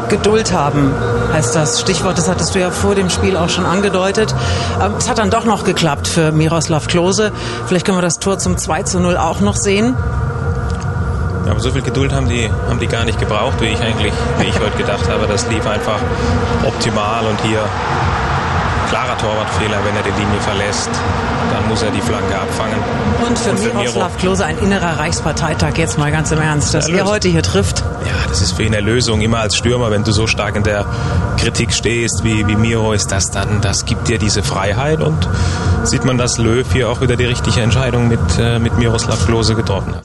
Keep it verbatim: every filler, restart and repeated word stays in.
Geduld haben, heißt das Stichwort. Das hattest du ja vor dem Spiel auch schon angedeutet. Es hat dann doch noch geklappt für Miroslav Klose. Vielleicht können wir das Tor zum zwei zu null auch noch sehen. Ja, aber so viel Geduld haben die, haben die gar nicht gebraucht, wie ich eigentlich, wie ich heute gedacht habe. Das lief einfach optimal und hier klarer Torwartfehler, wenn er die Linie verlässt. Dann muss er die Flanke abfangen. Und für, und für Miroslav Miro. Klose ein innerer Reichsparteitag, jetzt mal ganz im Ernst, dass er heute hier trifft. Ja, das ist für ihn eine Lösung. Immer als Stürmer, wenn du so stark in der Kritik stehst, wie, wie Miro ist das dann, das gibt dir diese Freiheit und sieht man, dass Löw hier auch wieder die richtige Entscheidung mit, äh, mit Miroslav Klose getroffen hat.